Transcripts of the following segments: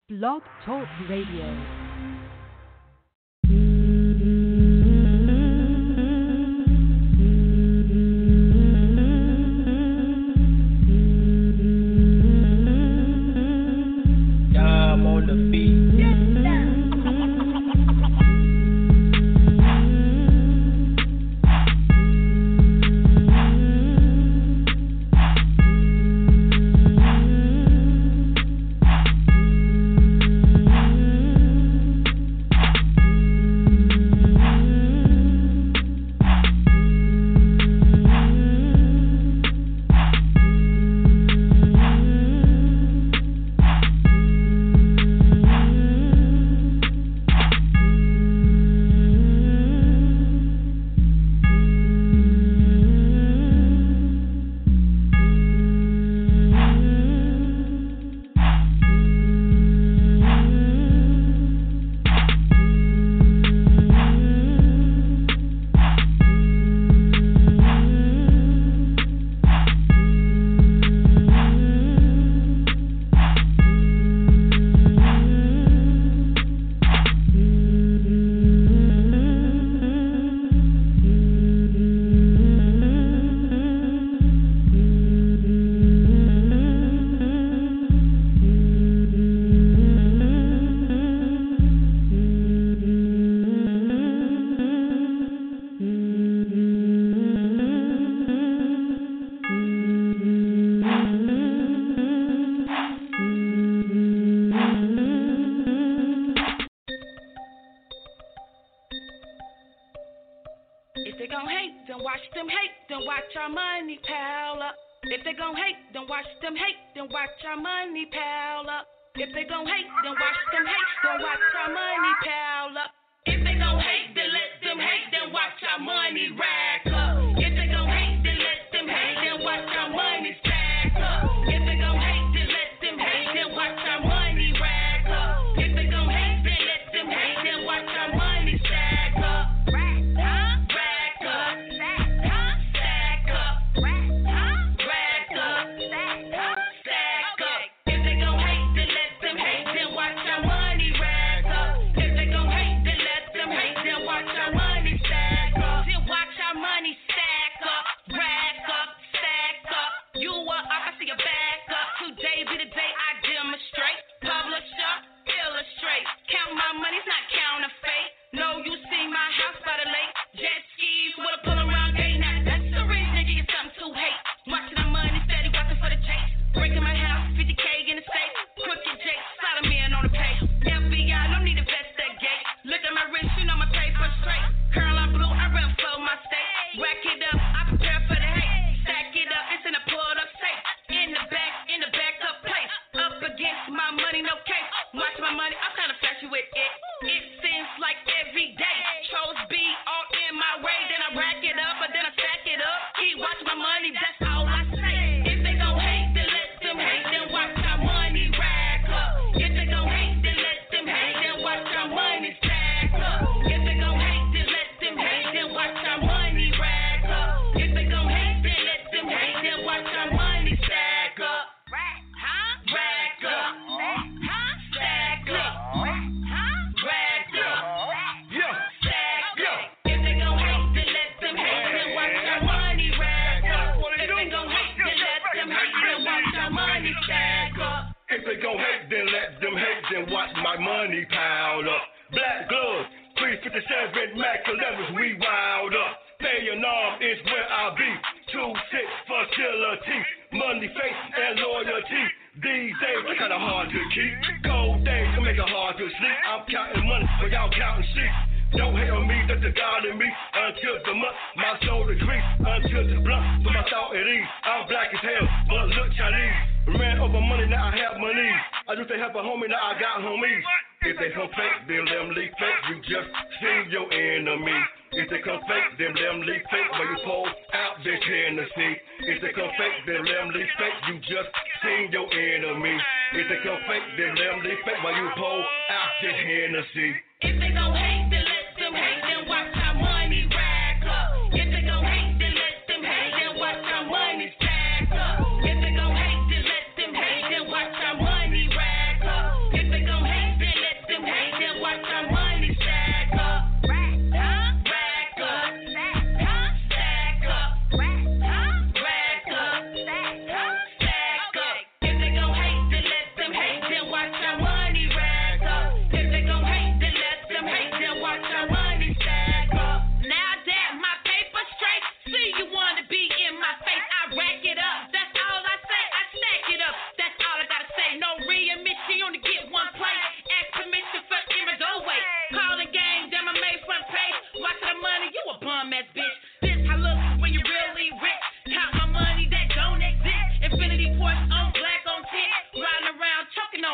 Blog Talk Radio. If they gon'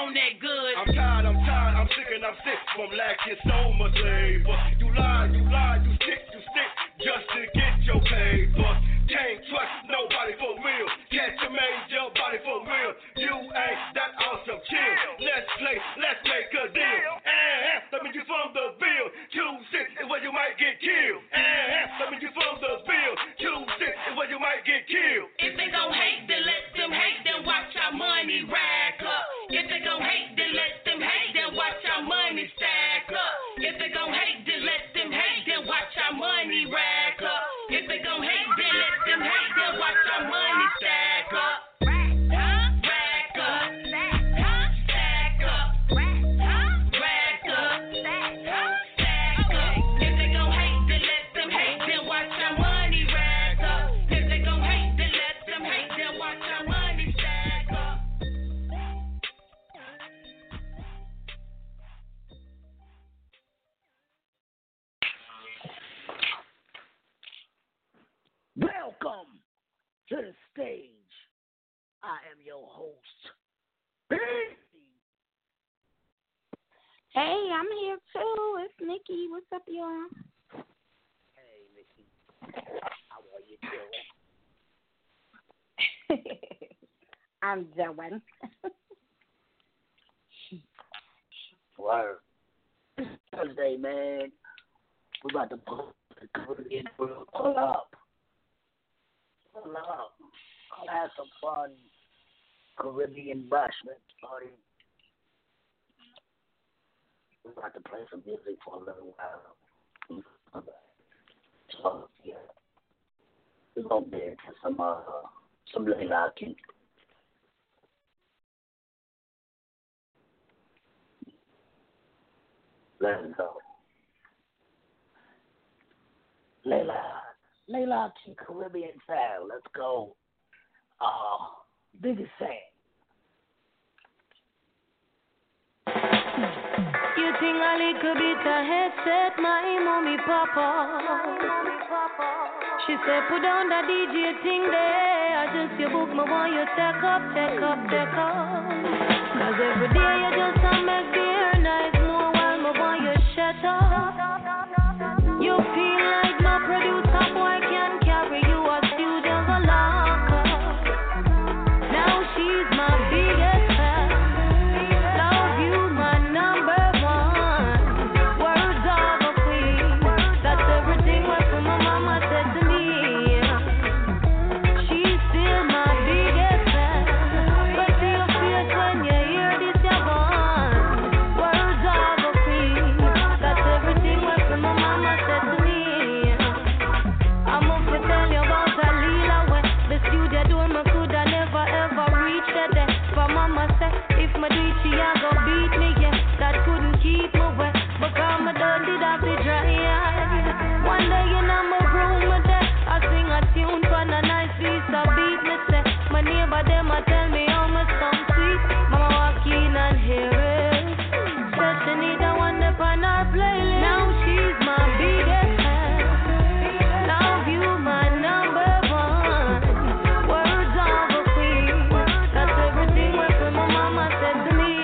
on that good. I'm tired, I'm sick and I'm sick from lacking so much labor. You lie, you stick, just to get your paper. Can't trust nobody for real. Catch a major body for real. You ain't that awesome, chill. Let's play, let's make a deal. Let me get from the bill. 2-6 is where you might get killed. Let me get from the bill. 2-6 is where you might get killed. If they gon' hate, then let them hate. Then watch our money rack up. If they gon' hate, then let them hate. Then watch our money stack up. If they gon' hate, then let them hate. Then watch our money rack up. If they gon' hate, then let them hate. Then watch our money stack up. Rack up. Stack up. Rack up. Stack up. If they gon' hate, then let them hate. Then watch our money rack up. If they gon' hate, then let them hate. Then watch our money stack up. Welcome to the stage. I am your host, Baby. Hey, I'm here too. It's Nikki. What's up, y'all? Hey, Nikki. How are you doing? I'm doing. Word. It's Thursday, man. We're about to pull the Caribbean world. Pull up. I'll have some fun Caribbean bashment party. We're about to play some music for a little while. So, yeah. We're going to get into some Layla King. Let's go. Layla King Caribbean style. Let's go. Biggest Sam. You think a little bit of headset, my mommy papa. She said put down the DJ thing there. I just your book, my boy, you take up. Cause every day you just make the air nice more while my boy you shut up. You feel like no producer boy can carry you a studio go lock up. Now she's my biggest fan. Love you, my number one. Words of a queen. That's everything what my mama said to me. She's still my biggest fan. But see your face when you hear this, you're gone. Words of a queen. That's everything what my mama said to me. I'm up to tell you about a Lila when the studio door me coulda never ever reach there. But mama said if my do it, she a go beat me, yeah. That couldn't keep me wet, because my dog did have to dry eye. One day in my room there, I sing a tune for a nice piece of beat. Me say my neighbor them a tell me how my song sweet. Mama walk in and hear it. Said she need a one up on her playlist. Now she's my biggest fan. Love you, my number one. Words of a queen. That's everything what my mama said to me.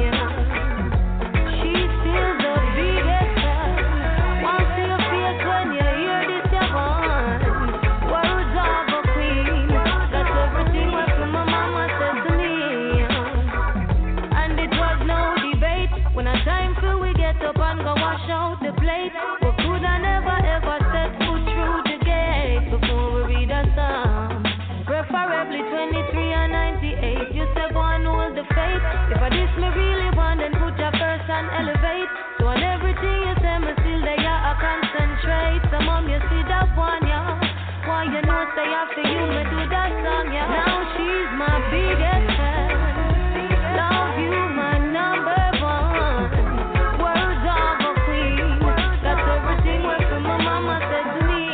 She's still the biggest fan. Want to see your face when you hear this, you're gone. Words of a queen. That's everything what my mama said to me. And it was no debate when a time for we get up and go wash out the plate. We coulda never ever set foot through the gate before we read a psalm. Preferably 23 and 98. You say go and hold the faith. If I diss me really want, then put your first and elevate. So on everything you say, me still there, I concentrate. So mom, you see that one, yeah. Why you know say after you, me do that song, yeah. Now she's my biggest fan. Love you, my number one. Words of a queen. That's everything what my mama said to me.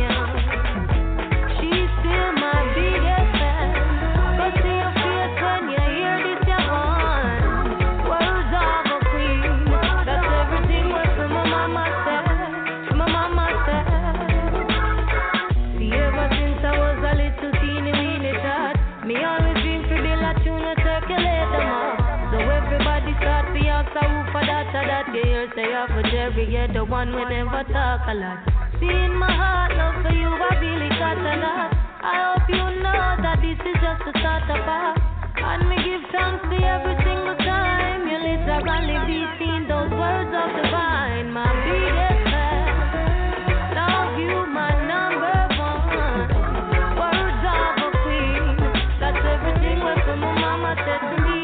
She's still my biggest fan. Go see your face when you hear this, you're gone. Words of a queen. That's ask a who for that you hear say of a Jerry, you're the one we never talk a lot. See in my heart, love for you, I really got a lot. I hope you know that this is just the start of us. And me give thanks to every single time you literally be seen those words of divine. My biggest fan, love you, my number one. Words of a queen, that's everything what from my mama said to me.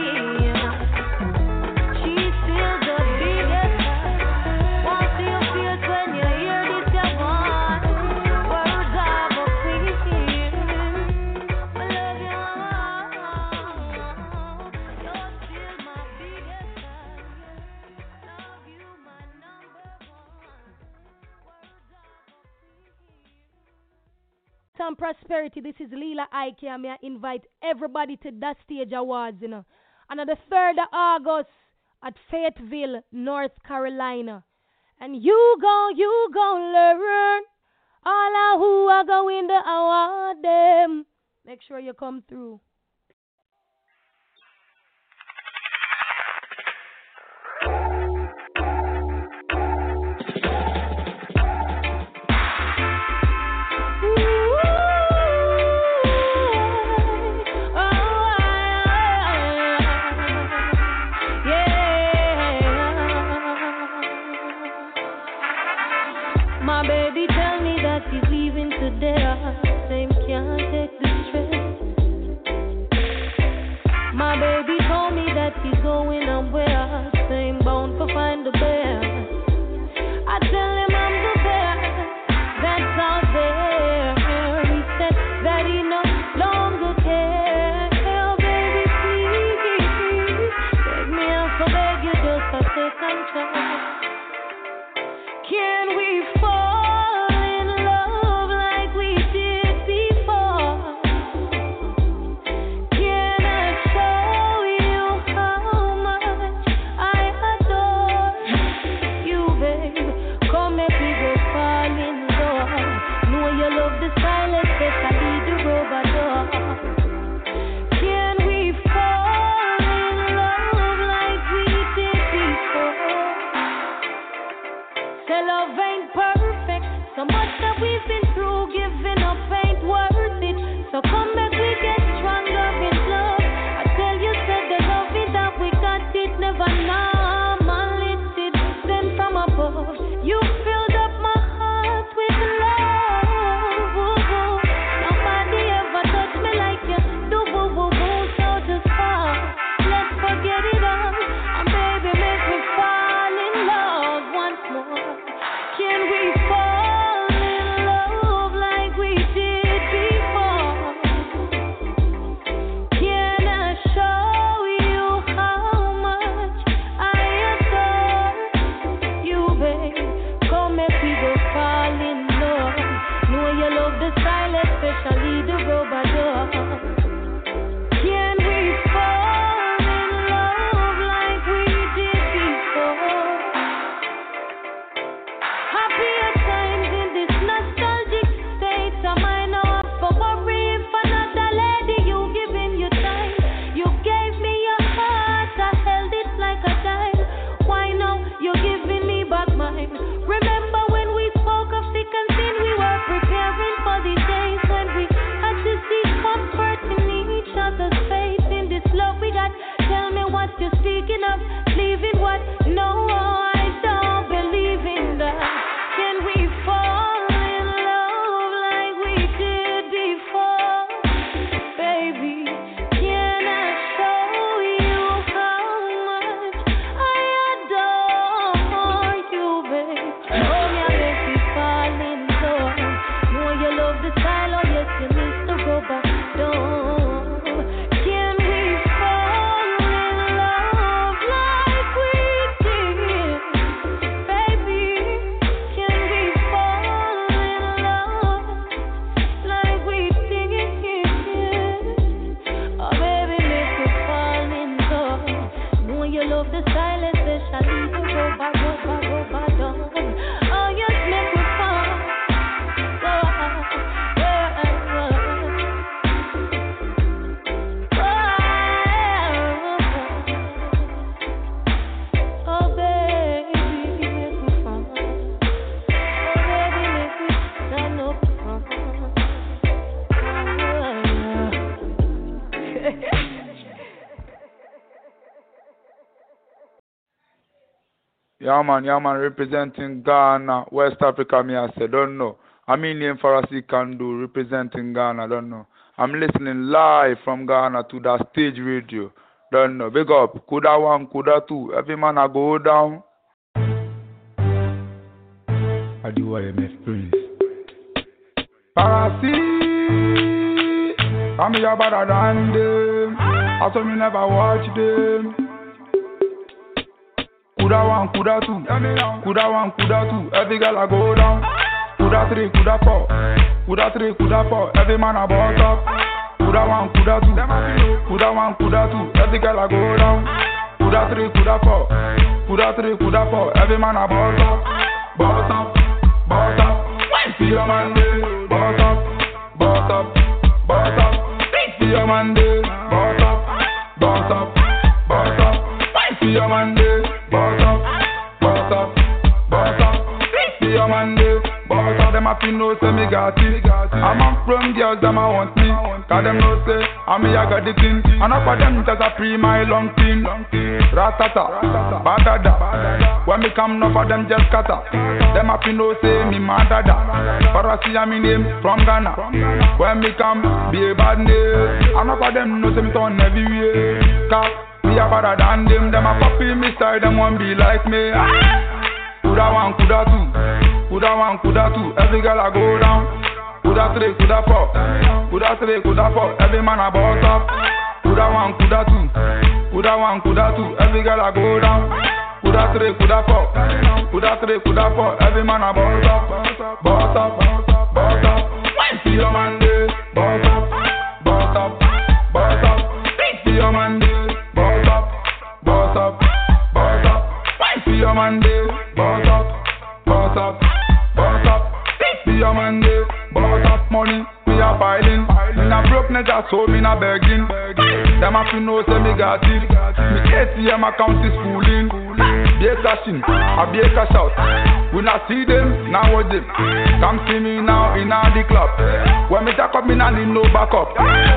She's still the biggest fan. Won't see your face when you hear this, you want. Words of a queen, I love you, you're still my biggest fan. Love you, my number one. Some prosperity. This is Leela Ike. I may invite everybody to that stage awards, you know. And on the 3rd of August at Fayetteville, North Carolina. And you go learn all of who are going to award them. Make sure you come through. My baby tell me that he's leaving today. Same can't take the stress. My baby told me that he's going somewhere. Same bound for find the bear. I tell him I'm the bear that's out there. He said that he no longer cares. Oh baby please, beg me up for beg you just a second chance. Can we fall in love like we did before? Can I show you how much I adore you, babe? Come make me go fall in love. Know you love the silence, especially the rubber door. Can we fall in love like we did before? Say love ain't perfect. So much that we've been through, giving up ain't worth it. So come back, we get stronger in love. I tell you, said the loving that we got it never normal. It did send from above. You filled up my heart with love. Nobody ever touched me like you do. So just fall. Let's forget it all. And baby, make me fall in love once more. Can we fall in love like we did before? Can I show you how much I adore you, babe? Come make we go fall in love. Know you love the silence, especially the rubber door. Can we fall in love like we did before? Happier times in this nostalgic state. Am I now up for worry if another lady you giving your time? You gave me your heart, I held it like a child. Why now you giving me back mine? Remember when we spoke of thick and thin, we were preparing for the days when we had to seek comfort in each other's faith. In this love we got, tell me what you're speaking of. Leaving what? No, I don't believe in that. Can we fall in love like we did before? Baby, can I show you how much I adore you, babe? Oh, me, I make me fall in love. Know you love the style, oh yes, you need to go back down. Can we fall in love like we did? Baby, can we fall in love like we did? Oh, baby, make me fall in love. Know you love the silence, especially the rubber down. Oh, yes, make me fall. Yeah, man, representing Ghana, West Africa, me I say, don't know. I mean, name Farasi can do, representing Ghana, don't know. I'm listening live from Ghana to that stage radio, don't know. Big up, Kuda 1, Kuda 2, every man I go down. I do YMF Prince. Farasi, I'm here better than them. I told me never watch them. Kuda 1, Kuda 2, Kuda 1, Kuda 2, every girl I go down. Kuda 3, Kuda 4, Kuda 3, Kuda 4, every man I boss up. Kuda 1, Kuda 2, Kuda 1, Kuda 2, every girl I go down. Kuda 3, Kuda 4, Kuda 3, Kuda 4, every man I boss up. Boss up, boss up, see your man there. Boss up, boss up, boss up, see your man there. Boss up, boss up, boss up, see your man there. Boss up, boss up, boss up, see your man there. Boss up, them a fi know say me got it. I'm up from girls, them a want me. Cause them know say, I'm me I got the thing. And up for them just a free my long thing. Ratata, badada. When me come up for them just scatter. Them a fi know say me madada. Farasi a me name from Ghana. When me come, be a bad name. And up for them know say me turn everywhere. Cause me a better than them. Them a copy me style, them want be like me. Kuda 1, Kuda 2, Kuda 1, Kuda 2, every girl I go down. Kuda 3, Kuda 4, Kuda 3, Kuda 4, every man I boss up. Kuda 1, Kuda 2, Kuda 1, Kuda 2, every girl I go down. Kuda 3, Kuda 4, Kuda 3, Kuda 4, every man I boss up. Boss up, boss up, see your man there. Boss up, boss up, boss up, see your man there. Boss up, boss up, boss up, see your man there. Boss up, boss up, boss up, see your man there. Boss up money, me a filing. Me na broke neja so me na begging. Them a fi know say me got it. Me ATM account is fooling. Be a cashing, I be a cash out. We not see them, now watch them. Come see me now in all the club. When me talk up, me nah need no backup.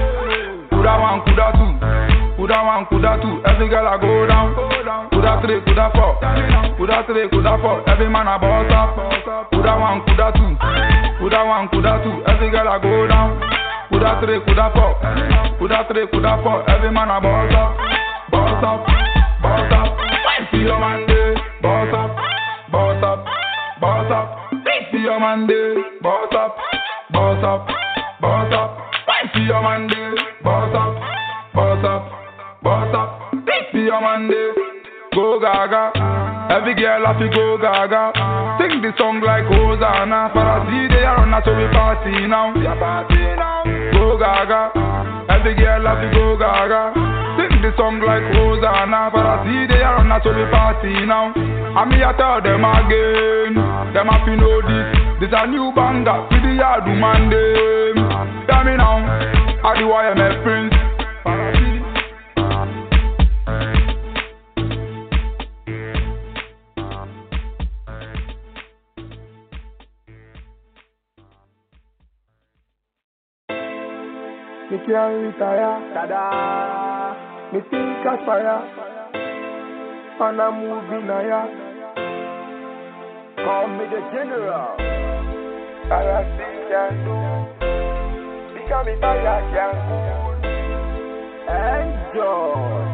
Kuda 1, Kuda 2, Kuda 1, Kuda 2, every girl I go down. Kuda 3, Kuda 4, Kuda 3, Kuda 4, every man I boss up. Kuda 1, Kuda 2, Kuda 1, Kuda 2, every girl I go down. Kuda 3, Kuda 4, Kuda 3, Kuda 4, every man I boss up. Boss up, boss up, see your man there. Boss up, boss up, boss up, see your man there. Boss up, boss up, boss up, see your man there. Boss up, boss up, boss up, see your man there. Go Gaga, every girl have to go Gaga. Sing the song like Hosanna. Farasi they are on so we party now. Go Gaga, every girl have to go Gaga. Sing the song like Hosanna. Farasi they are on so we party now. And me I tell them again, them have to know this. This a new banger, with the yard man them. Tell me now, I do YMF Prince. Farasi. Me can't retire, tada. Me think of fire, and I'm moving higher. Call me the general. Farasi can do, because me fire can go. Enjoy.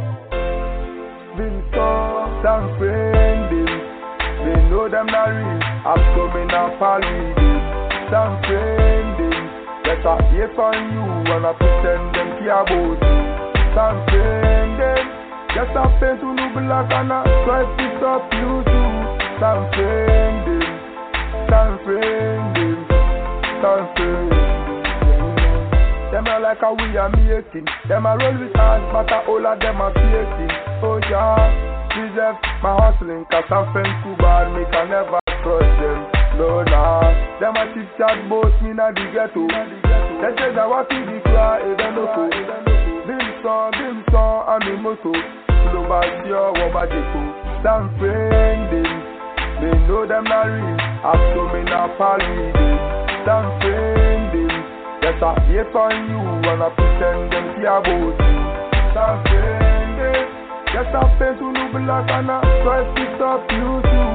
Vincent and friends, they know them not real. I'm coming up all with them. Some friends. Let us hear from you and I pretend them care about you. Some friend them, just a face to look black and I try to stop you too. Some friend them, some friend them, some friend them. Them are like a we are making. Them are roll with us, but all of them are faking. Oh yeah, preserve my hustling, cause some friends too bad, me can never trust them. No, nah, them a chit chat bout me na the ghetto. They say that what is the cry, even no so. Bim song, and me moto. Global your wabajeko. Some friend them, they know them not real. After me na pal with them. Some friend them, just a hear from you and I pretend them care about you. Some friend them, just a face to look black and I try to stop you too.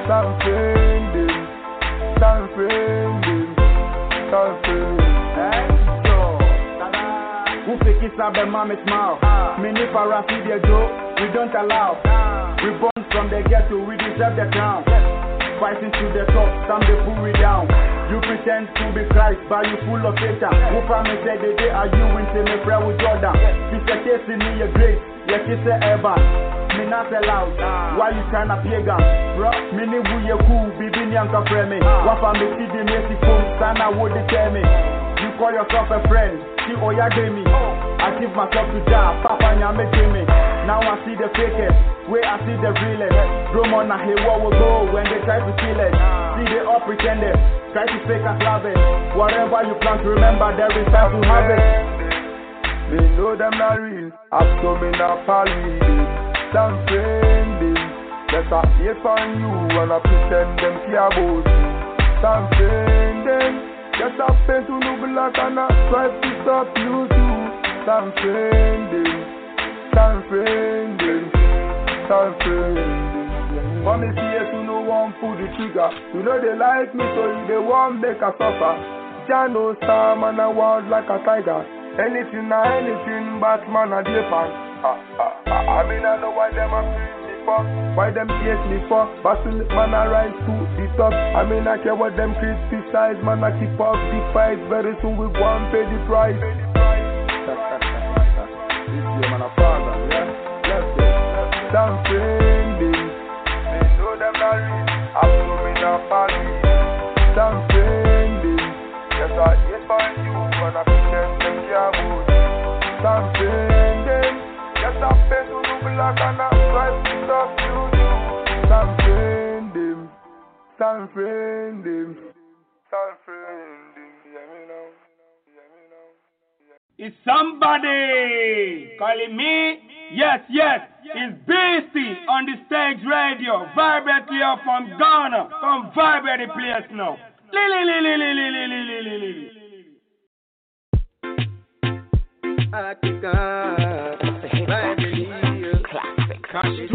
Who fake it up and mom smile? Many para see their joke, we don't allow. We born from the ghetto, we deserve the crown. Fighting to the top, some they pull we down. You pretend to be Christ, but you full of Satan. Who promise that the day are you into me prayer with Jordan? He said, chasing me your grace, yes, he said, Evan. Me not allowed, why you tryna pagan? Bro, me ni wuye cool, bibi nyanka frame. Wafa me see the messy phone, sana would tell me. You call yourself a friend, see oya me. I give myself to die, Papa nyame me. Now I see the fakers, where I see the realest. Roman na hey what will go when they try to kill it. See they all pretenders, try to fake us love it. Whatever you plan to remember, there is time to have it. They know them not real, I'm coming up all reading. Some friending, that's a hate on you, and I pretend them care about you. Some friending, just a pain to no black and I try to stop you too. Some friending, some friending, some friending. Mommy see you to no one pull the trigger. You know they like me, so you they want make a suffer. Jah no star, man, I want like a tiger. Anything, Batman and the pan. I mean, I know why them are me for, why them hate me for. Battle, man, I rise to the top. I mean, I care what them criticize, man, I keep up the fight. Very soon we won't pay the price. This year, man, a father, yeah? Yes, yes. Some friending, they know them not real. I'm coming up on me. Some friending, yes, I hate for you, and I pretend them care about you. Some friending, yes, I pay to do black and I try to stop you. Some friending, some friending, some friending. Hear me now, hear me now. Is somebody calling me? Yes, yes, it's Beastie on the stage radio. Vibrate here from Ghana. Come vibrate the place now. Classic.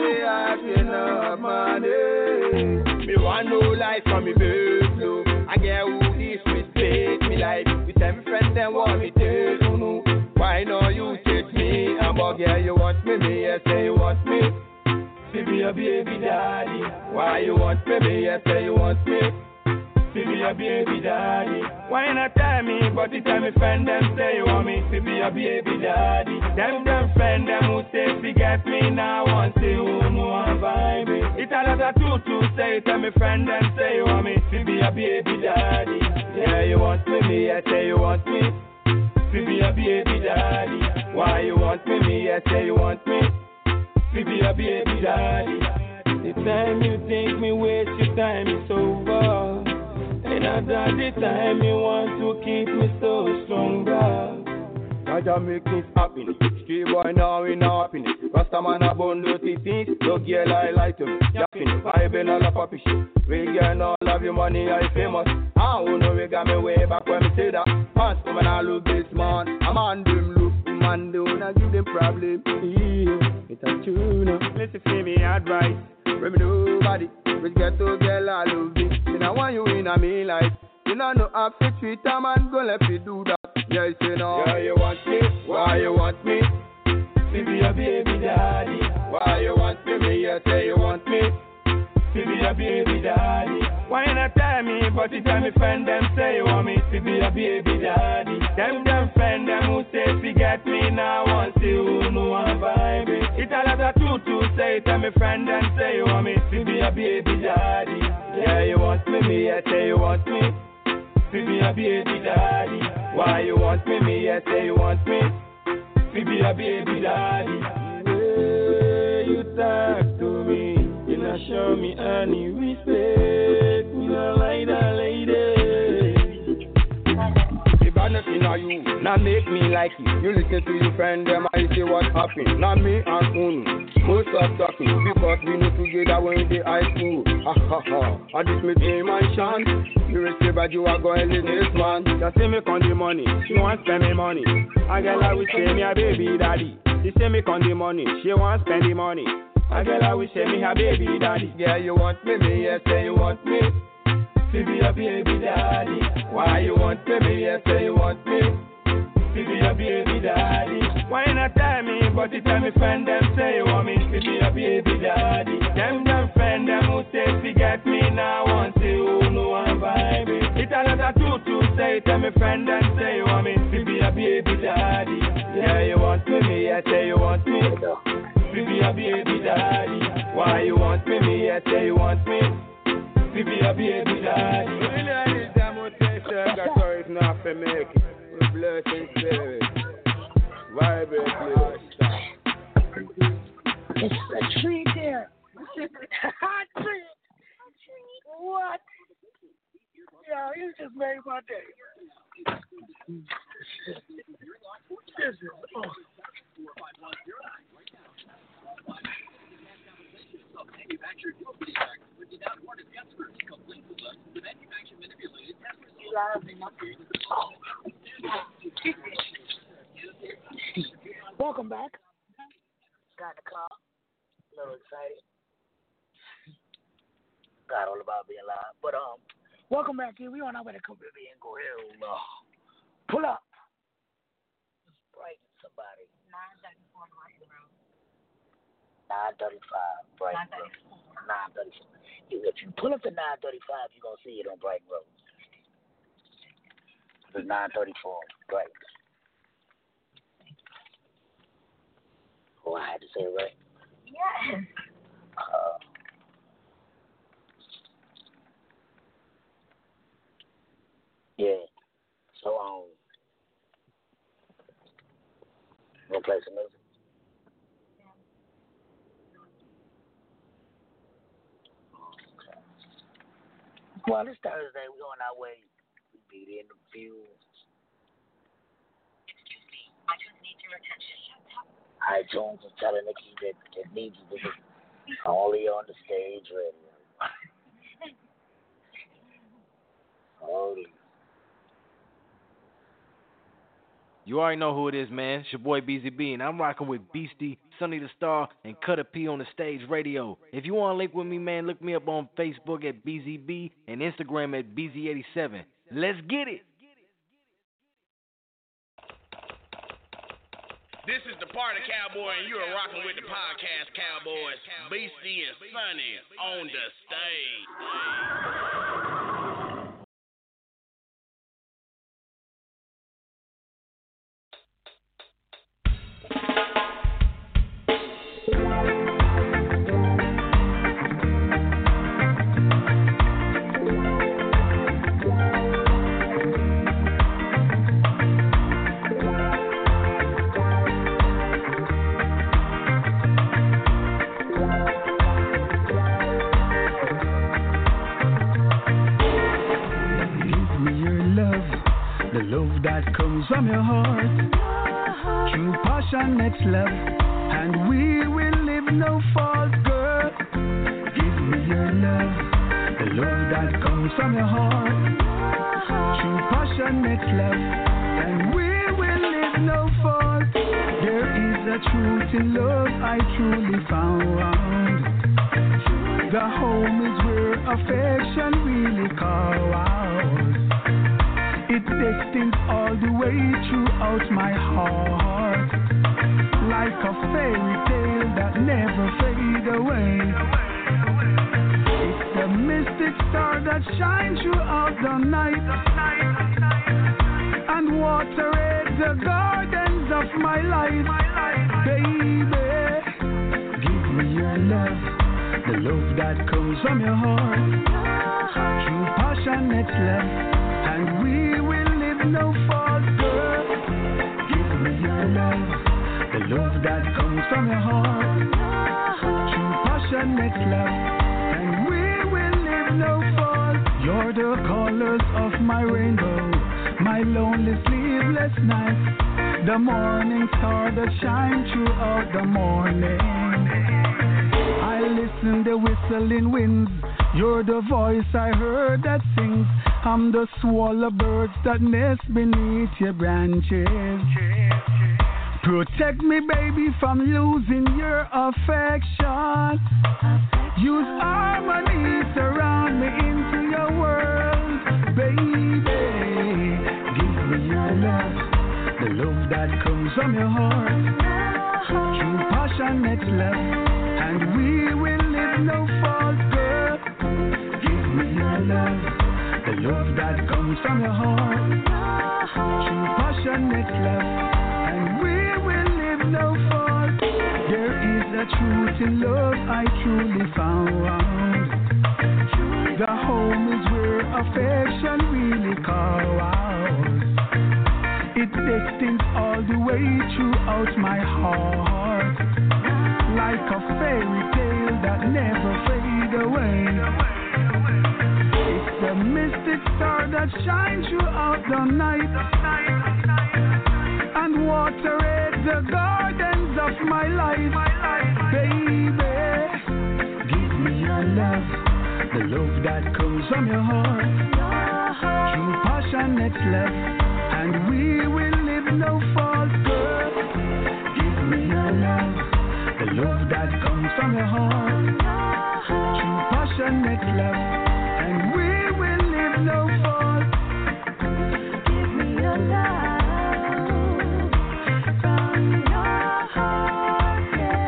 Me want no life from me birth, no. I get who this mistake me like. With them friends them want me to know. Why no you take me? I'm a girl you want me, yes say you want me. Be your baby daddy. Why you want me, yes say you want me. Be your baby daddy. Why not tell me? But the time me friend them say you want me to be your baby daddy. Them friend them who say forget me now want to you know I'm vibing. It's a lot of two say tell me friend them say you want me to be your baby daddy. Yeah you want me, yeah say you want me to be your baby daddy. Why you want me, yeah say you want me to be your baby daddy. The time you think me waste your time is over. And at the time you want to keep me so stronger. Jaja make things happen. Street boy now in happiness. Rasta man a bun dirty things. No girl I like to yapping. Vibing all up a shit. Real girl now love your money I famous. I don't know we got me way back when me say that. Fast woman I look this man. A man them look. Man don't I give them problem. Yeah, it's a tuna. Listen for me advice. Remember nobody. We get to girl I love this. I want you in a me life. You know no have to treat a man go let me do that. Yeah, you say no. Yeah, you want me? Why you want me? To be your baby daddy. Why you want me? Yeah, say you want me. To be your baby daddy. Why not tell me? But the time me friend them say you want me to be your baby daddy. Them friend them who say forget me now want to you know I'm vibing. It's a lot of two say tell me friend them say you want me to be your baby daddy. Yeah, you want me, yeah, say you want me to be a baby daddy. Why you want me, yeah, say you want me to be a baby daddy. Yeah, you talk to me, you not show me any respect. You not like that lady. If I nothing on you, not make me like you. You listen to your friend, them I say what happened. Not me and Unu. Most of talking because we know together when we the high school. Ha ha ha. I just meet him and Sean. You receive that you are going to this man. Just say me con the money. She want spend me money. I get like we say me a baby daddy. She say me con the money. She want spend the money. A girl I wish me a baby daddy. Girl, you want me, yes, say you want me. To be a baby daddy. Why you want me, yes, say you want me. To be a baby daddy. Why not tell me, but you tell me friend them say you want me to be a baby daddy. Them friend them who say forget me now want to who know I'm vibing. It's a lot of truth say tell me friend them say you want me to be a baby daddy. Yeah, you want me, yes, say you want me. To be a baby daddy. Why you want me, yes, say you want me. To be a baby daddy. Really, this time would take got sorry, it's not for make it. We're blessing spirit. Vibrate, it's a treat there. Hot treat. What? Yeah, you just made my day. This is awesome. Welcome back. Got the car. A little excited. Got all about being live. But welcome back here. We on our way to come here and go ahead. Pull up. Just brighten somebody. 9:34 Brighton Road. 9:35 Brighton Road. 9:34. If you pull up to 9:35, you're gonna see it on Brighton Road. It's 9:34 Brighton. Oh, I had to say it right. Yes. Yeah. So we'll play some music. Okay. Well, it's Thursday. We're on our way. We'll be there in the few. Excuse me. I just need your attention. iTunes is telling Nikki that it needs to be only on the stage radio. Holy. You already know who it is, man. It's your boy BZB, and I'm rocking with Beastie, Sonny the Star, and Cutter P on the stage radio. If you want to link with me, man, look me up on Facebook at BZB and Instagram at BZ87. Let's get it. This is the Party Cowboy, and you're rocking with the Podcast Cowboys, Beastie and Sonny on the stage. From your heart, true passionate love, and we will leave no fault, girl. Give me your love, the love that comes from your heart, true passionate love, and we will leave no fault. There is a truth in love I truly found. The home is where affection really calls. It destines all the way throughout my heart, like a fairy tale that never fades away. It's the mystic star that shines throughout the night and watereth the gardens of my life. Baby, give me your love, the love that comes from your heart, true passionate love. And we will leave no fault, girl. Give me your love, the love that comes from your heart, true passionate love. And we will leave no fault. You're the colors of my rainbow, my lonely sleepless night, the morning star that shines throughout the morning. I listen the whistling winds. You're the voice I heard that sings. I'm the swallow birds that nest beneath your branches. Protect me, baby, from losing your affection. Use harmony, surround me into your world, baby. Give me your love, the love that comes from your heart. True passionate love, and we will live no fault, girl. Give me your love, the love that comes from your heart. True passionate love, and we will live no fault. There is a truth in love I truly found. The home is where affection really calls. It destines all the way throughout my heart, like a fairy tale that never fades away. It's the mystic star that shines throughout the night and watereth the gardens of my life, baby. Give me your love, the love that comes from your heart. True passionate love, and we will live no fault, girl. Give me your love, the love that comes from your heart. True passionate love, and we will live no fault. Give me your love from your heart,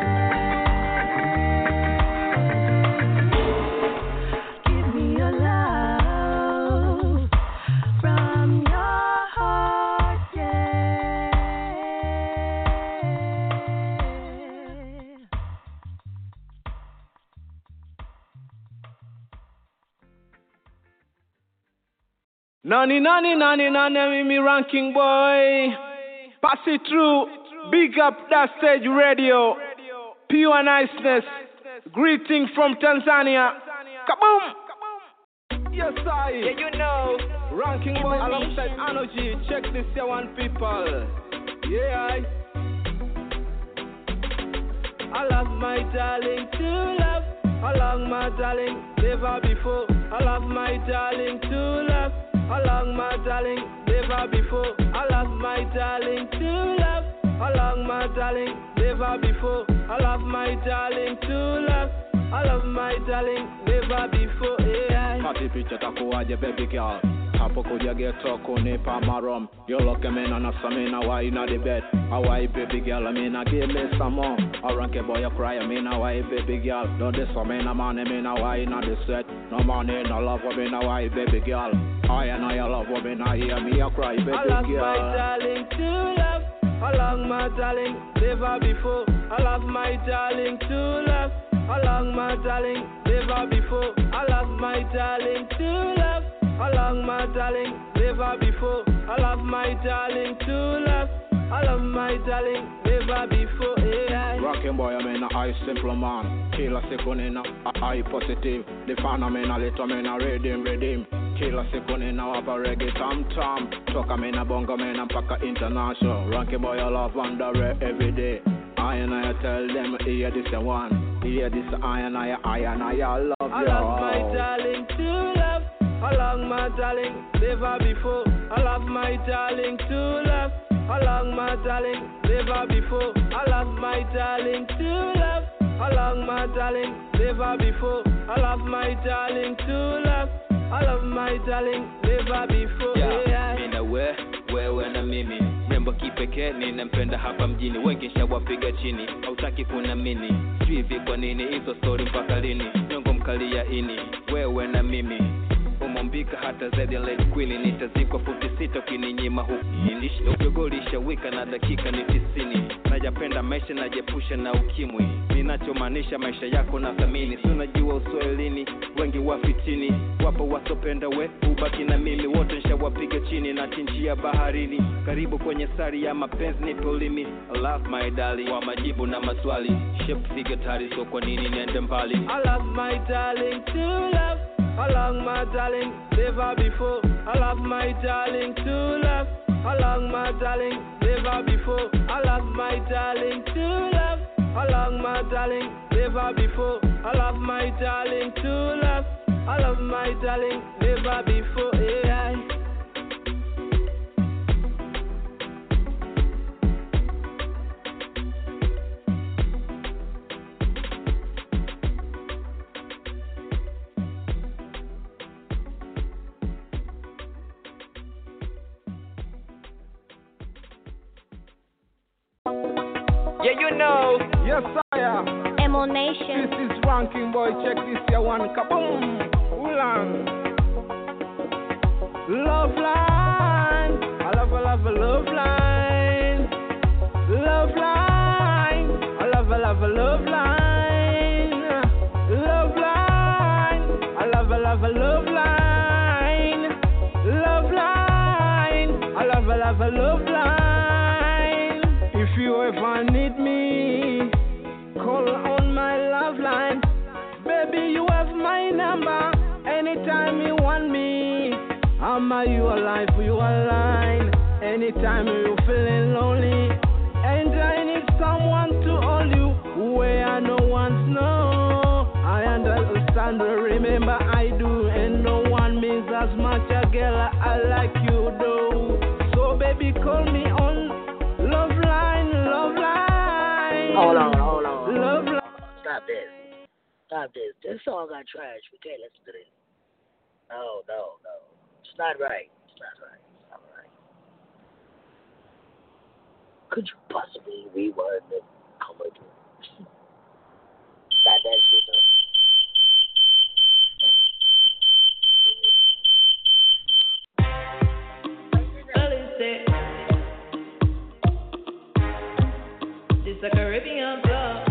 yeah. Give me your love from your heart, yeah. Nani, me ranking boy. Pass it through. Big up that stage radio. Pure niceness. Greeting from Tanzania. Kaboom! Yes, I. Yeah, you know. Ranking boy alongside Energy. Check this here one, people. Yeah, I love my darling to love. I love my darling never before. I love my darling to love. I love my darling never before. I love my darling to love. I love my darling never before. I love my darling to love. I love my darling never before. Yeah. Party picture takuwaje baby girl. Hapo kuja geto kunipa marom. You look me na samina why na the bed. Why baby girl me na give me some more. Aranke boy cry me na why baby girl. Don't this for me na money me na why na the set. No money no love for me na why baby girl. I and I love for me na hear me a cry baby girl. I love my darling to love. I love my darling never before. I love my darling to love. I love my darling never before. I love my darling to love. I love my darling never before. I love my darling to love. I love my darling never before. Yeah. Rocking boy, I'm in a high simple man. Killer sekunina, a high positive. The fan I'm in a little man, a redeem. Killer sekunina, have a reggae tam. Talk I'm in a bongo man, I'm paka international. Rocking boy, I love wonder every day. I and I tell them, hear this one. Hear this, I and I love you. I love my darling to love. I love my darling never before. I love my darling to love. I love my darling never before. I love my darling to love. I love my darling never before. I love my darling to love. I love my darling never before. Yeah, mina wewe na mimi rembo kipekee ninampenda hapa mjini. Wengi shawapiga chini, hautaki kunamini. Hivi kwa nini hizo story mpaka lini? Nyongo mkali ya ini, wewe na mimi umombika hata zaidi late queen. Nitazikwa futi sita ukininyima huku inishi. Ukigolisha wika na dakika ni 90. Najapenda maisha najepusha na ukimwi. Ninachomaanisha maisha yako na thamini. Si unajua uswahilini wengi wafitini. Wapo wasopenda we ubaki na mimi. Wote nishawapiga chini na chinjia baharini. Karibu kwenye sari ya mapenzi nipe ulimi. I love my darling wa majibu na maswali. Shape figure tari so kwa nini niende mbali. I love my darling to love. I love my darling never before. I love my darling to love. I love my darling never before. I love my darling to love. I love my darling never before. I love my darling to love. I love my darling never before. Yeah, you know. Yes, sire. Emanation. This is Ranking Boy. Check this here one. Kaboom. Ulang. Love line. I love a love line. Love line. I love a love line. Love line. I love a love line. Love line. I love a love line. If you ever need me, call on my love line. Baby, you have my number. Anytime you want me, I'm a you alive, you align. Anytime you're feeling lonely, and I need someone to hold you where no one's know. I understand, remember I do, and no one means as much a girl I like you do. So baby, call me on love line, love line. Hold on. Love line. Stop this. This song got trash. We can't listen to this. No. It's not right. Could you possibly rewind the comedy? Not that shit, though. This a Caribbean club.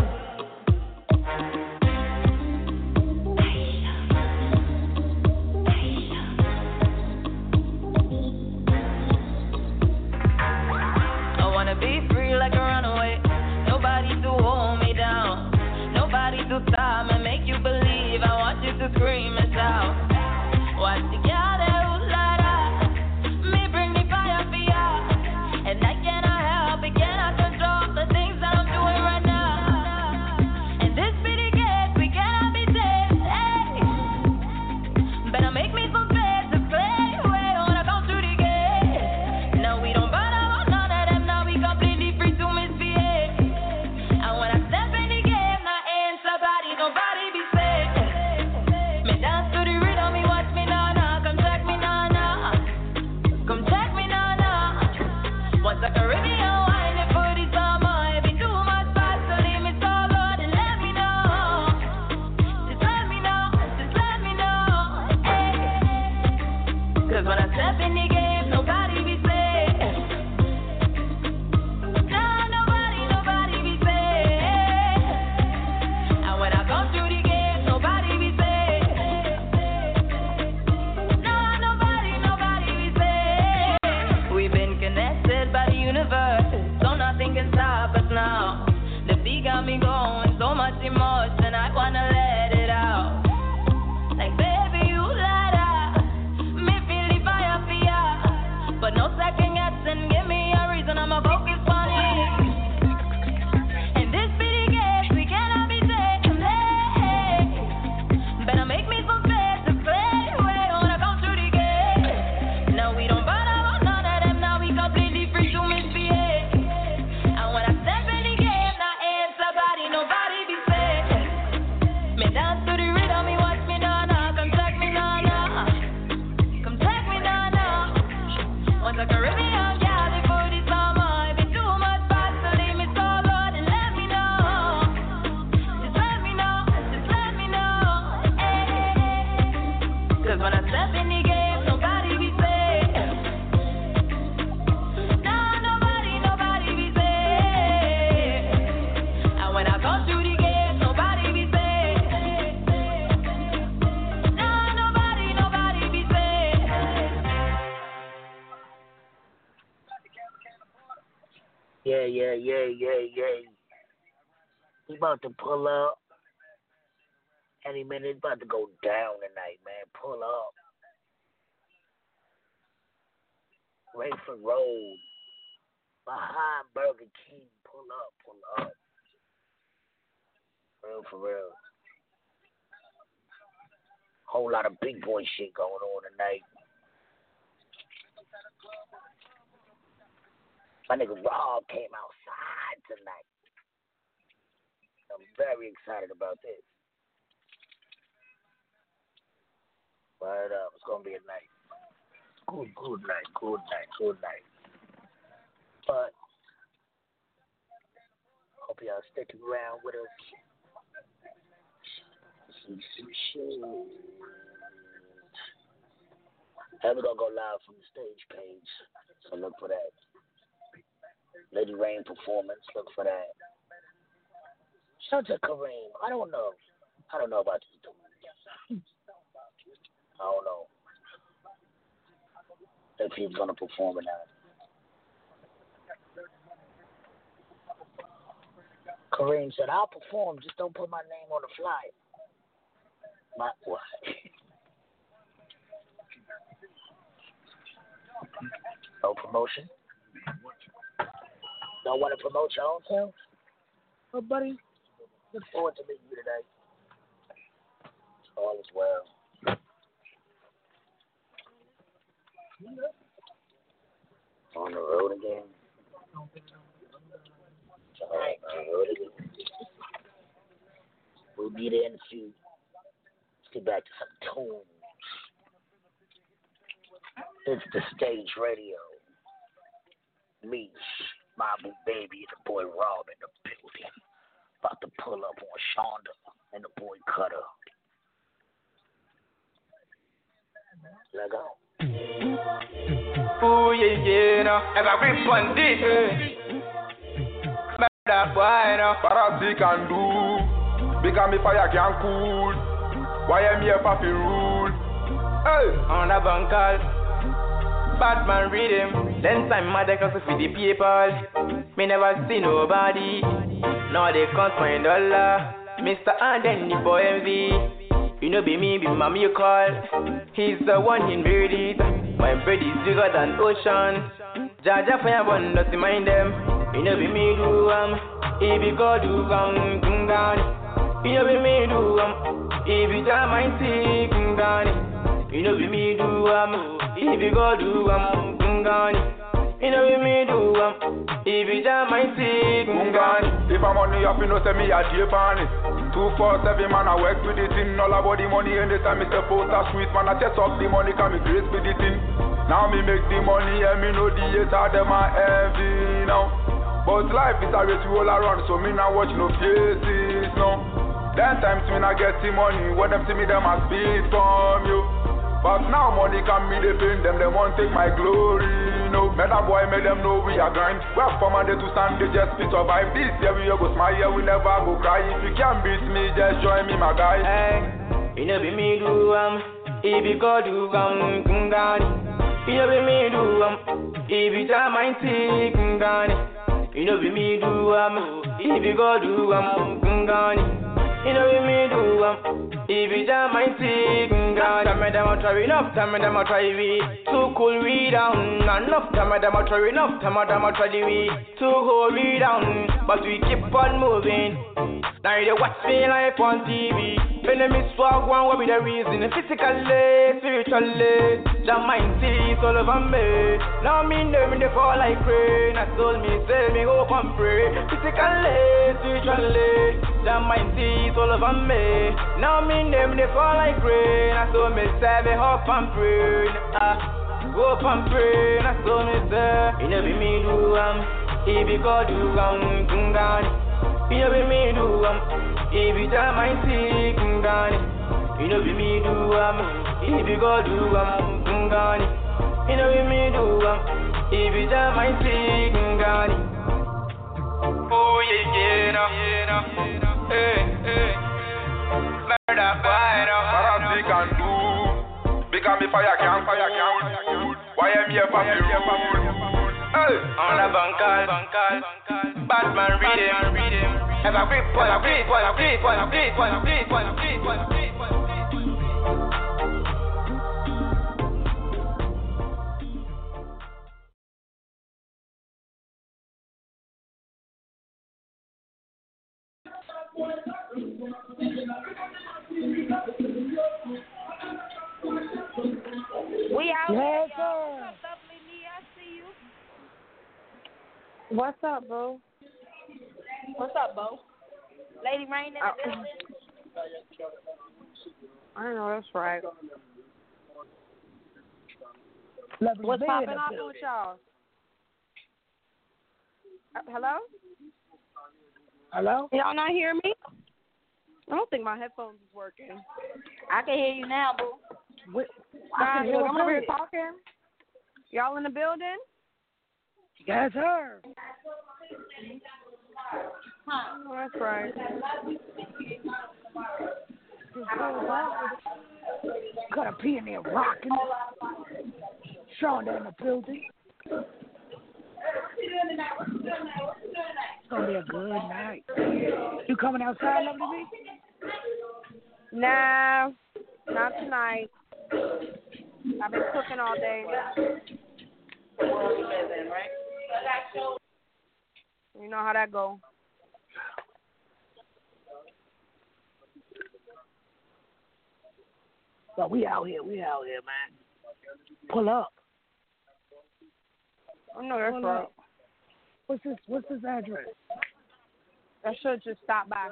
Be free like a runaway. Nobody to hold me down. Nobody to stop and make you believe. I want you to scream and shout. What's the girl who's like that? Me bring the fire for ya. And I cannot help it, cannot control the things that I'm doing right now. And this be the case, we cannot be safe. Hey. Better make me confess the play. Wait, when I come to the gate. Now we don't bother. Completely free to misbehave. And when I step in the game, now ain't nobody be safe. Me dance to the rhythm, me watch me now. Come check me now. Come check me now. Once a Caribbean wine, and for the summer, it be too much fast, so leave me so good and let me know. Just let me know. Hey. Cause when I step in the game, nobody be safe. So nothing can stop us now. The beat got me going, so much emotion, I wanna let it out. Like baby, you light up, me feel the fire for ya. But no second guessing, give me a reason, I'ma focus on it. And this be the case, we cannot be taken late. Better make me confess the play, wait, when I come through the gate. Now we don't bother about none of them, now we completely free to misbehave. Nobody be safe. Me dance to the rhythm, me watch me now. Come check me now. Come check me now. Once a Caribbean girl, before the summer, it be too much fast, so leave me so loud and let me know. Just let me know. Hey. Cause when I step in the game, nobody be safe. Nobody be safe. And when I come through the gate, nobody be safe. Nobody be safe. Yeah. We about to pull up. Any minute, it's about to go down tonight, man. Pull up. Rayford Road. Behind Burger King. Pull up. Real for real. Whole lot of big boy shit going on tonight. My nigga Rob came outside tonight. I'm very excited about this. But it's gonna be a night. Good night. But y'all sticking around with us. See some shit. And we're going to go live from the stage page. So look for that. Lady Rain performance. Look for that. Shout out to Kareem. I don't know about this dude. I don't know if he's going to perform or not. Kareem said, I'll perform, just don't put my name on the flyer. My what? No promotion? Don't want to promote your own self? Well, buddy, look forward to meeting you today. All is well. On the road again. Alright, on the road again. We'll be there in a few. Let's get back to some tunes. It's the Stage Radio. Me, my boo baby, and the boy Rob in the building. About to pull up on Shonda and the boy Cutter. Let go. Oh yeah, no. Have a grip on this. That boy, no. Parasi can do. Because me fire can cool. Why am here papi rule? Hey. On a bunkal. Batman read him. Then time mother cause for the people. Me never see nobody. Now they can't find dollar. Mr. and then the boy MV. You know be me, be mommy you call. He's the one in it. My bread is bigger than ocean. Jaja fire one, not to mind them. You know be me do he be go do kungan. You know be me do he be jam my kungan. You know be me do he be go do kungan. You know be me do he be jam my kungan. If I'm on the up, you know say me a deep on it. 247 man, I work with the thing. All about the money anytime me step out a sweet man. I chest up the money, can me grace with the thing. Now me make the money and me know the hater them are heavy now. But life is a race all around, so me not watch no faces no. Then times me not get the money, when them see me them a speed from you. But now money can be the pain, them won't take my glory no. Man a boy make them know we are grind. We have from Monday to Sunday just to survive. This year we go smile, yeah, we never go cry. If you can't beat me, just join me my guy. Hey, you know be me do if you go do kungani. You know be me do if you jam my kungani. You know be me do if you go do kungani. You know be me do if you jam my kungani. Time them a try enough, time them a try we too cool we down. Enough time them a try enough, time them a try we too hold we down. But we keep on moving. Now they watch me live on TV. Enemies swag one will be the reason. Physically, spiritually, jam my teeth all over me. Now me them they fall like rain. I told me say me hope and pray. Physically, spiritually, jam my teeth all over me. Now me them they fall like rain. I told me say me hope and pray. Hope and pray. I told me say you know be me do if you go do kungani. You know be me do if you jam my kungani. You know be me do if you go do kungani. You know be me do if you jam my kungani. Oh yeah, hey, murder boy, Parasi can do. Because me fire can cool. Why am here papi rule? Hey. On a bunkal. Batman read him. Have a grip, grip. We out here, Yes, y'all. What's up, lovely me? I see you. What's up, bro? What's up, Bo? Lady Rain in the building. I know that's right. What's popping off with y'all? Hello? Hello? Y'all not hear me? I don't think my headphones is working. I can hear you now, boo. I'm over here talking. Y'all in the building? You guys heard. Oh, that's right. Got a P in there rocking. Shonda in the building. It's gonna be a good night. You coming outside, Lovely B? Nah, not tonight. I've been cooking all day. You know how that go. But we out here, man. Pull up. I know that's Pull right. up. What's this address? I should just stop by.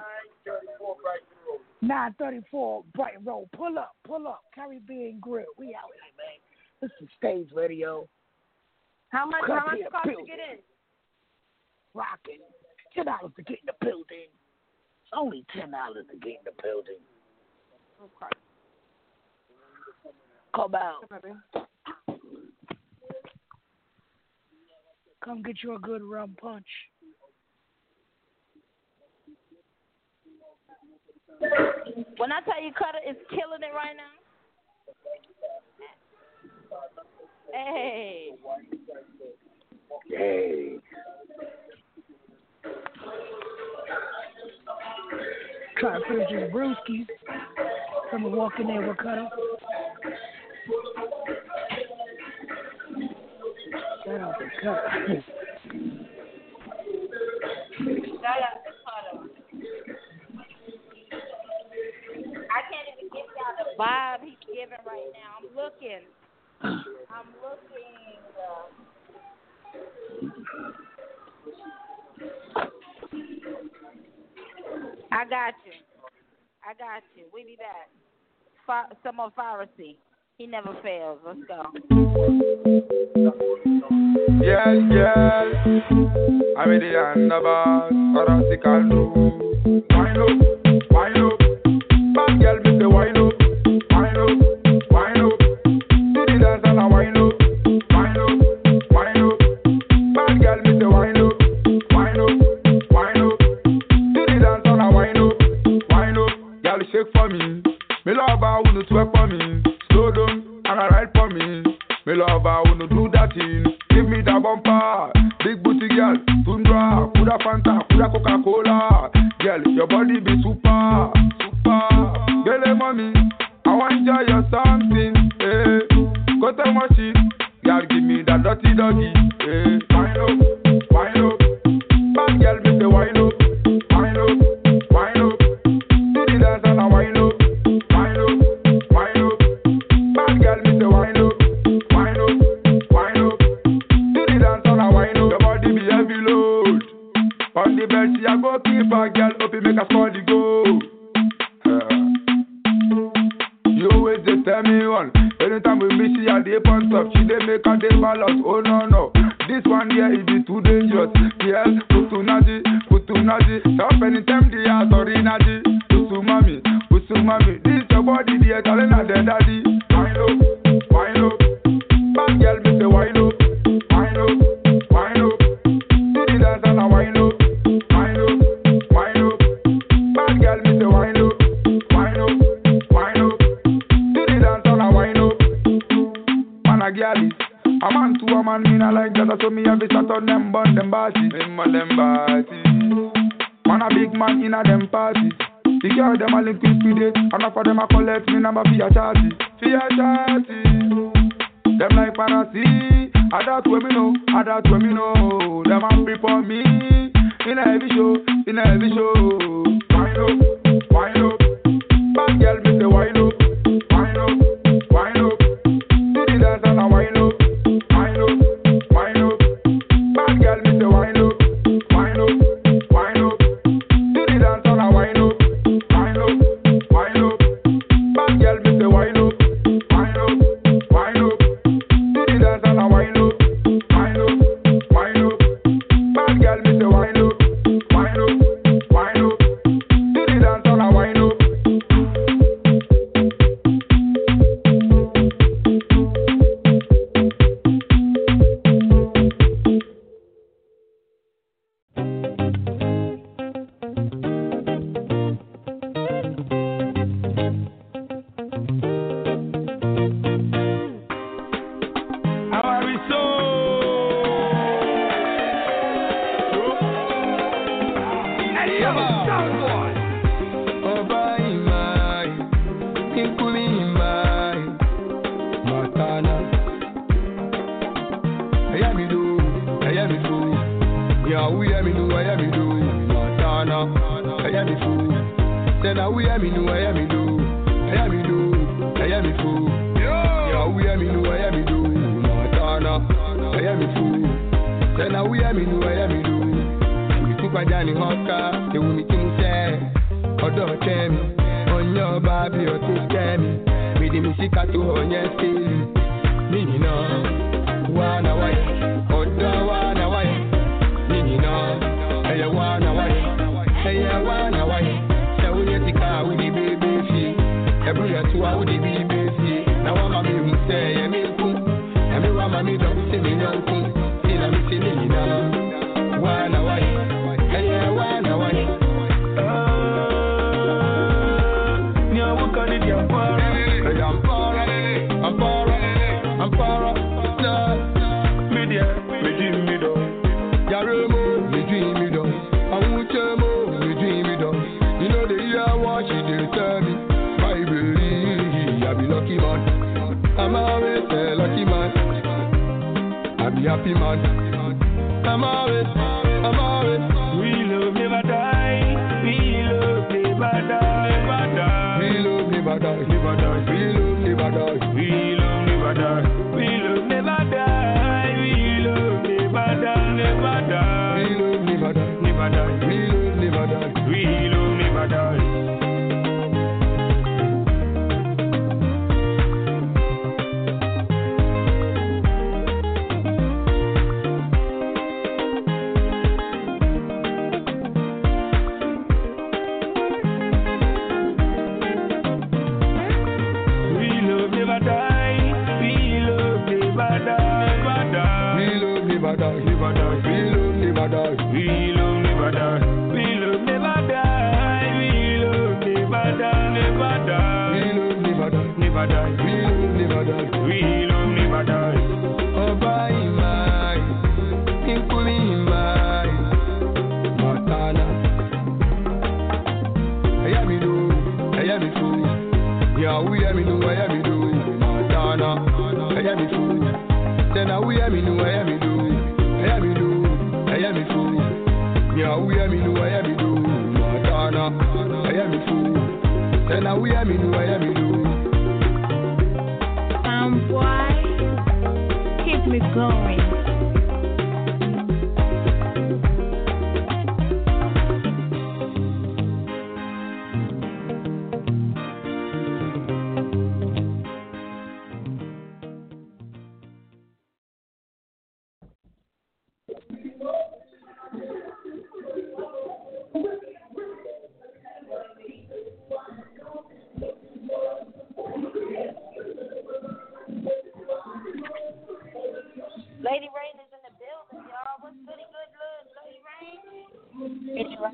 934 Brighton Road. Pull up. Caribbean Grill. We out here, man. This is Stage Radio. How much it cost to get in? Rocking. $10 to get in the building. It's only $10 to get in the building. Okay. Come out. Come get you a good rum punch. When I tell you Cutter is killing it right now. Hey. Try to finish his brewskis. Someone walk in there with Cutter. Shout out to Cutter. Shout out to Cutter. I can't even give y'all the vibe he's giving right now. I'm looking. I got you. We be back. Some more piracy. He never fails. Let's go. Girl, I'm in the underbars, Karate can do. Wind up, bad girl, me say wind up. Do the dance and I wind up. Bad girl, me say wind up. Do the dance and I wind up. Girl, shake for me. Me love her, wanna twerk for me. Slow down and I ride for me. Me love her, wanna do that thing. Give me that bumper, big booty girl, Tundra, Kuda Fanta, Kuda Coca-Cola. Girl, your body be super. Girl, mommy, I want enjoy your something. Go tell my shit, girl, give me that dirty doggy. Wind up, bad girl, me say wind up. Do the dance and I wind up. Bad girl, me say wind up. On the bed, she a go keep a girl up, it make her score the goal. You always just tell me one. Anytime we meet, she a dey on top. She dey make her dey balance. Oh no, this one here it be too dangerous. Yes, putu naji. Stop anytime the ass or naji. Pusu mami. This your body, the talent and the daddy. Wind up. Bad girl, me say wind up. Do the dance and I wind up. Bad girl, me say wind up. Do the dance and I wind up. Man a girl is a man to a man, me not like that. So me have to start on them bun them bosses. Man a big man in a them parties. The girl them a link with it, and enough of them a collect me number for your charity. Them like fantasy. I that way me know. Them a free for me. In a heavy show. Wind up. Bad girl, me say wind up. Do the dance and I wind up. Bad girl, me say wind up. Do the dance and I wind up. Bad girl, me say wind up. Do the dance and I wind up. Bad girl, me say wind up. we hear me know, I hear me do. I hear me do, I hear me fool. Yeah, we hear me know, I hear me do. Montana, I hear me fool. Say now we hear me know, I hear me do. We took my Johnny Hawker, they will meet him say, Odo Temi, on your baby or to Temi. With the music to on your still. Nini no, wana wai, Odo wana wai. Nini no, hey wana wai, hey wana wai. Say we get the car with the baby fee. Every year to our with the baby fee. Now I'm a baby say, I'm a cool. I'm a mammy don't say me no cool. See na me see me no. Wana wai, hey wana wai. Happy man, I'm always. We love never die. We love never die. We love never die. We love never die. We love never die. We love never die. We love never die. Never die. We love never die. Never die. We love never die. We love never die. Lady Rain is in the building, y'all. What's pretty good, Lady Rain? Anyway,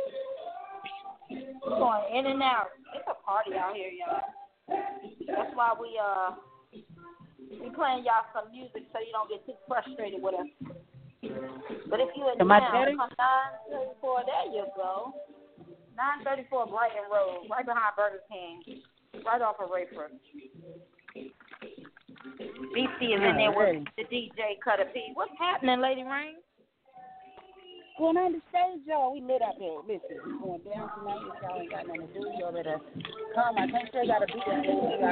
going in and out. It's a party out here, y'all. That's why we playing y'all some music so you don't get too frustrated with us. But if you in town, come 934, there you go. 934 Brighton Road, right behind Burger King, right off of Rayford. BC is in there with the DJ Cutter P. What's happening, Lady Rain? Going on the stage, y'all. We lit up here. Listen, we're going down tonight. If y'all ain't got nothing to do, y'all better come. I can't say got to be there.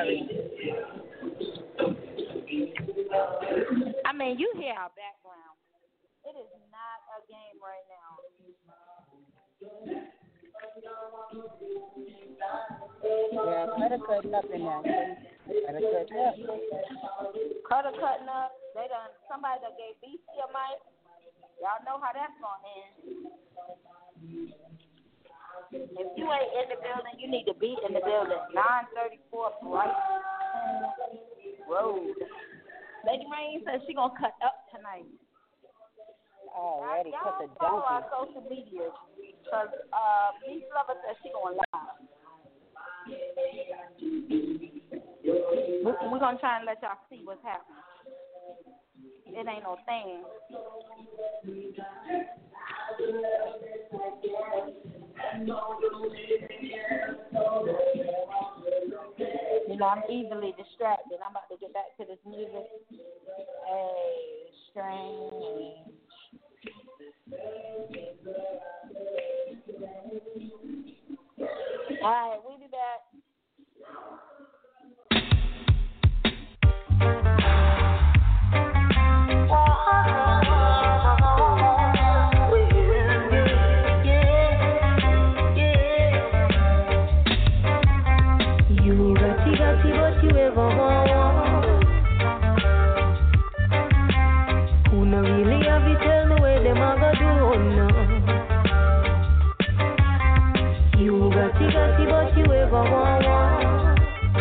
I mean, you hear our background. It is not a game right now. Yeah, Cutter cutting up in there. Cutter cutting up. Cutter cutting up. They done. Somebody that gave BC a mic. Y'all know how that's gonna end. If you ain't in the building, you need to be in the building. 934 Bright Road. Lady Rain says she gonna cut up tonight. Already cut the follow our donkey. social media because Peace Lover says she going live. We're gonna try and let y'all see what's happening. It ain't no thing. You know, I'm easily distracted. I'm about to get back to this music. Hey, strange. right, we'll be back. You got what you ever want. Who no really have you tell me where them a go do now. You got what you ever want.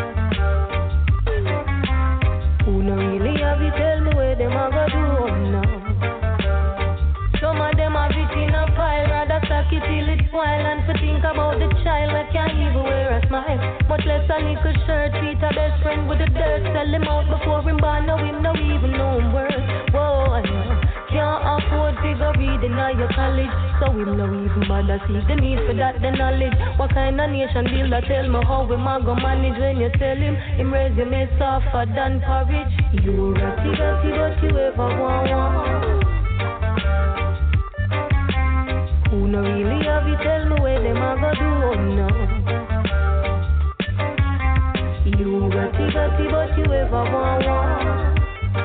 Who no really have you tell me where them a go do now. Some of them have it in a pile, rather stack it till it's spoil. And to think about the child that can't even wear a smile. Much less a little shirt, treat a best friend with the dirt. Sell him out before him born, now him no even know him worth. Whoa, can't afford to go read in your college. So him no even bother see the need for that, the knowledge. What kind of nation builder tell me how him a go manage when you tell him resume softer than porridge. You got what you ever want. Who no really have you tell me where them a go do now. You got what you ever want.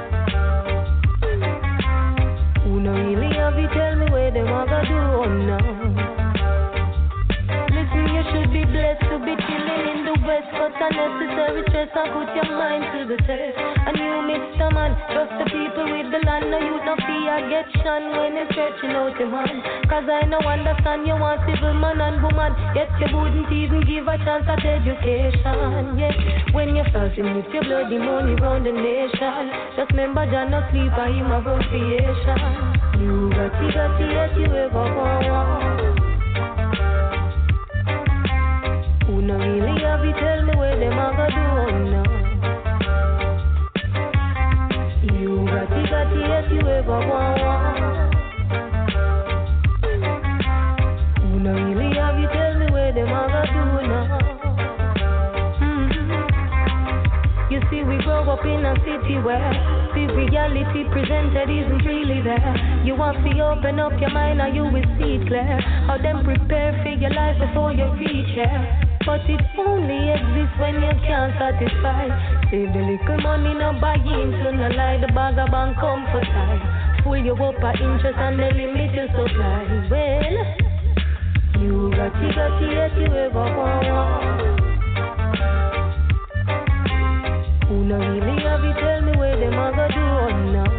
Who no really have you tell me where them a go do now. Listen, you should be blessed to be chilling in the West, but unnecessary stress and put your mind to the test. And you, Mr. Man, trust the people with the land. No, you don't fear get shunned when you're stretching out your hand. Cause I no understand you want civil man and woman, yet you wouldn't even give a chance at education. Yeah, when you're starting with your bloody money round the nation, just remember John no sleep or him a run creation. You got yet you ever want. Who no really have you tell me where them a go do now. You got yet you ever want. Who no really have you tell me where them a go do now. You see we grow up in a city where the reality presented isn't really there. You want to open up your mind and you will see it clear. How them prepare for your life before you reach here. But it only exists when you can't satisfy. Save the little money, no buy into no lie. The bag of bank comfort side. Pull you up at interest and the limit your supply. Well, you got yet you ever want. Who no really have you tell me where them a go do now.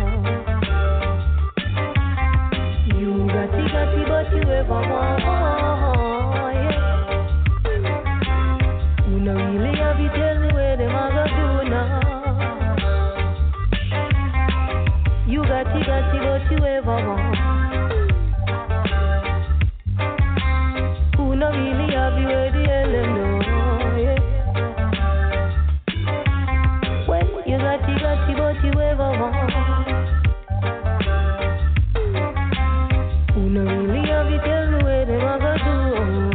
You got what you ever want. Who no really have you tell me where them a go do now. You got what you ever want. Who no really have you where the hell them know. Yeah. You got what you ever want. Who no really have you tell me where them a go do.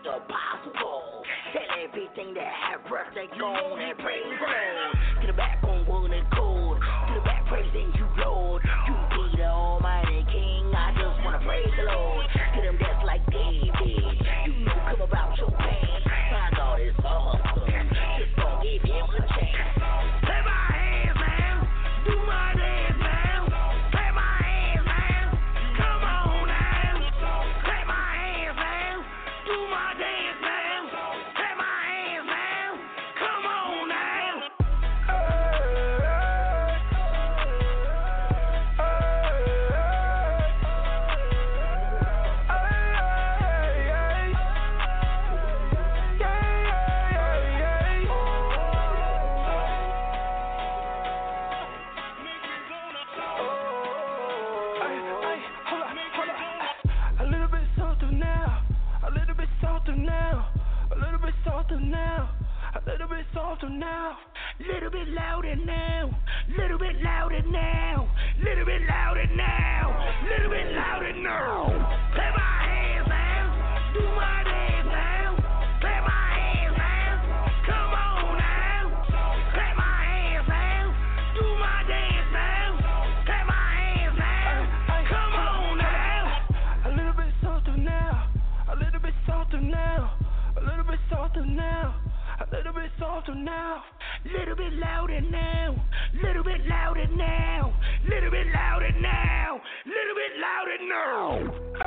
the possible. Tell everything that have breath, they go on and praise the Lord. Get it back on one and cold. Get it back praising you, Lord. You be the Almighty King. I just wanna praise the Lord. Get him that's like David. You know, come about your pain. My God is awesome. Just gon' give him a chance. Play my hands, man. Do my dance, man. Play my hands, man. Come on, man. Play my hands, man. Do my dance, man. Play my hands, man. Come on, man. A little bit softer now, a little bit softer now, a little bit softer now, a little bit softer now, Little bit louder now, little bit louder now, little bit louder now, little bit louder now. Play my hands, man. Do my dance now. Play my hands, man. Come on now. Play my hands, man. Do my dance now. Play my hands now. Come on now. a little bit softer now, a little bit softer now, a little bit softer now, a little bit softer now. Little bit louder now, little bit louder now, little bit louder now, little bit louder now.